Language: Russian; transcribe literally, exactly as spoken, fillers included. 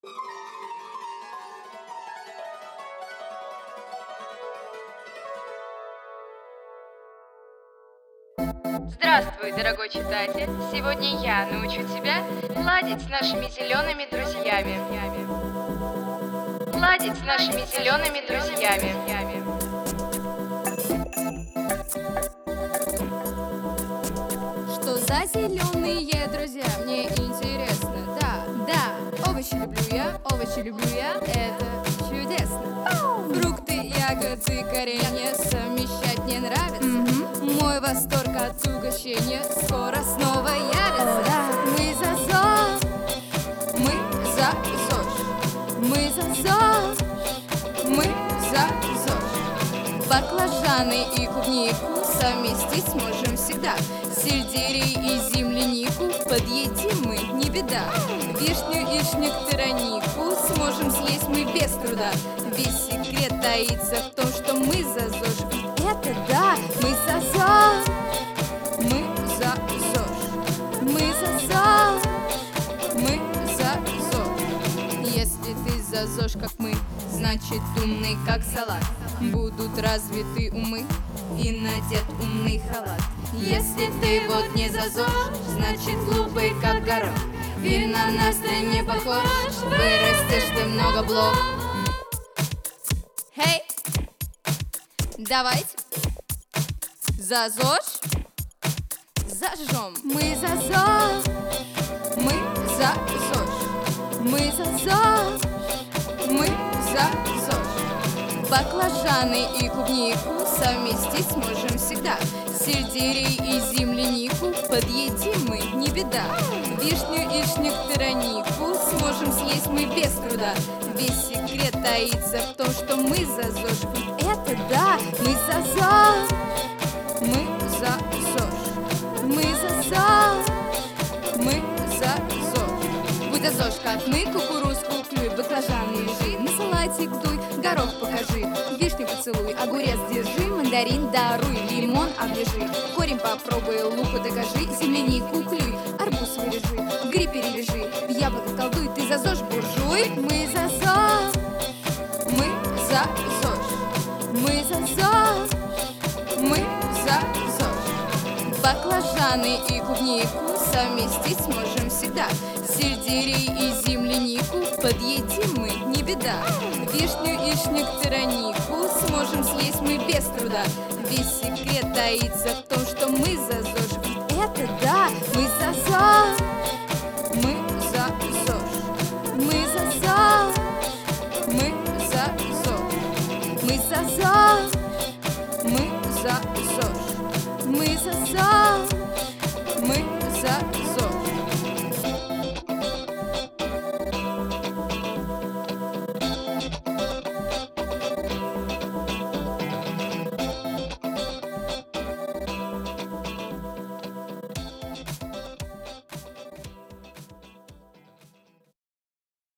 Здравствуй, дорогой читатель! Сегодня я научу тебя ладить с нашими зелеными друзьями. Ладить с нашими зелеными друзьями. Что за зеленые друзья? Мне интересно. Да, да, овощи люблю я, овощи люблю я, это чудесно. Фрукты, ягоды, коренья совмещать мне нравится. Mm-hmm. Мой восторг от угощения скоро снова явится. Oh, да. Мы за ЗОЖ, мы за ЗОЖ, мы за ЗОЖ, мы за ЗОЖ. Баклажаны и клубнику совместить сможем всегда. Сельдерей и землянику подъедим мы, не беда. Вишню и нектаринику сможем съесть мы без труда. Весь секрет таится в том, что мы за ЗОЖ. И это да, мы за ЗОЖ, мы за ЗОЖ, мы за ЗОЖ, мы за ЗОЖ. Если ты за ЗОЖ, как мы, значит умный, как салат. Будут развиты умы и надет умный халат. Если ты вот не за ЗОЖ, значит глупый, как горох. И на нас ты не похож, вырастешь ты много блох. Хей, давайте за ЗОЖ зажжем. Мы за ЗОЖ, мы за ЗОЖ, мы за ЗОЖ, мы за ЗОЖ. Баклажаны и клубнику совместить сможем всегда. Сельдерей и землянику подъедим мы, не беда. Вишню и нектаринику сможем съесть мы без труда. Весь секрет таится в том, что мы за ЗОЖ. И это да, мы за ЗОЖ, мы за ЗОЖ, мы за ЗОЖ, мы за ЗОЖ. Будь за ЗОЖ, как мы, кукурузку клюй, баклажаны лежи, на салатик дуй, горох покажи, вишню поцелуй, огурец держи, мандарин даруй, лимон оближи, корень попробуй, луку докажи, землянику клюй, арбуз вырежи, гриб перевяжи, яблоко колдуй, ты за ЗОЖ буржуй. Мы за ЗОЖ, мы за ЗОЖ, мы за ЗОЖ, мы за ЗОЖ. Баклажаны и клубнику совместить сможем всегда. Сельдерей и землянику подъедим мы, не беда. Вишню и нектаринику сможем съесть мы без труда. Весь секрет таится в том, что мы за ЗОЖ. И это да, мы за ЗОЖ, мы за ЗОЖ, мы за ЗОЖ, мы за ЗОЖ, мы за ЗОЖ, мы за ЗОЖ, мы за ЗОЖ.